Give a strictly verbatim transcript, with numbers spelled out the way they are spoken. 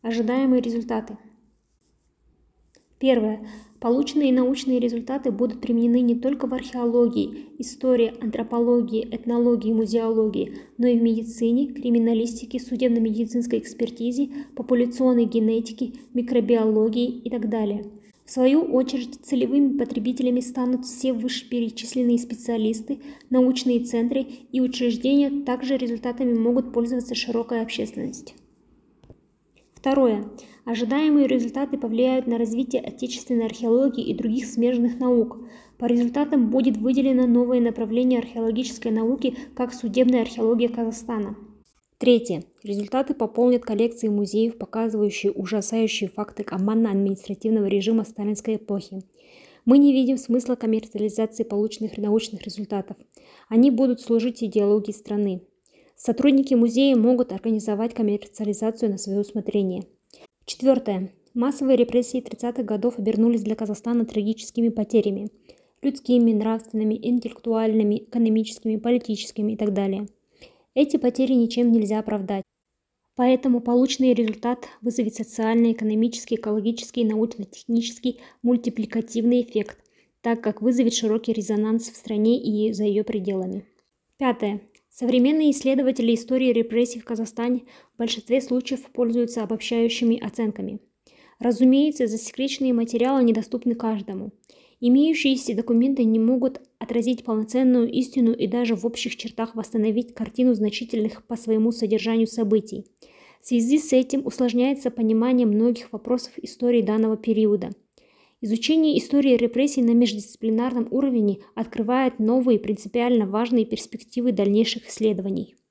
Ожидаемые результаты. Первое. Полученные научные результаты будут применены не только в археологии, истории, антропологии, этнологии, музеологии, но и в медицине, криминалистике, судебно-медицинской экспертизе, популяционной генетике, микробиологии и так далее. В свою очередь, целевыми потребителями станут все вышеперечисленные специалисты, научные центры и учреждения, также результатами могут пользоваться широкая общественность. Второе. Ожидаемые результаты повлияют на развитие отечественной археологии и других смежных наук. По результатам будет выделено новое направление археологической науки, как судебная археология Казахстана. Третье. Результаты пополнят коллекции музеев, показывающие ужасающие факты командно-административного режима сталинской эпохи. Мы не видим смысла коммерциализации полученных научных результатов. Они будут служить идеологии страны. Сотрудники музея могут организовать коммерциализацию на свое усмотрение. Четвертое. Массовые репрессии тридцатых годов обернулись для Казахстана трагическими потерями – людскими, нравственными, интеллектуальными, экономическими, политическими и так далее. Эти потери ничем нельзя оправдать. Поэтому полученный результат вызовет социальный, экономический, экологический, научно-технический, мультипликативный эффект, так как вызовет широкий резонанс в стране и за ее пределами. Пятое. Современные исследователи истории репрессий в Казахстане в большинстве случаев пользуются обобщающими оценками. Разумеется, засекреченные материалы недоступны каждому. Имеющиеся документы не могут отразить полноценную истину и даже в общих чертах восстановить картину значительных по своему содержанию событий. В связи с этим усложняется понимание многих вопросов истории данного периода. Изучение истории репрессий на междисциплинарном уровне открывает новые принципиально важные перспективы дальнейших исследований.